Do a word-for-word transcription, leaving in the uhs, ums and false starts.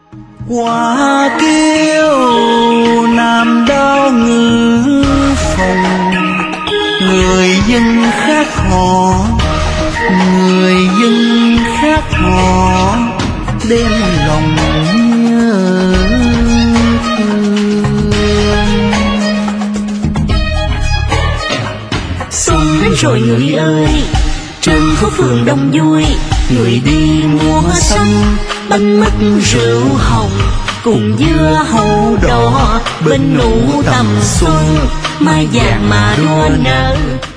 Hoa kiêu nam đó ngữ phòng, người dân khác họ, người dân khác họ đem lòng nhớ thương. Xuân đến rồi người ơi, trên phố phường đông vui, người đi mua xanh, bánh mứt rượu hồng, cùng dưa hấu đỏ bên nụ tầm xuân, mai vàng mà đua nở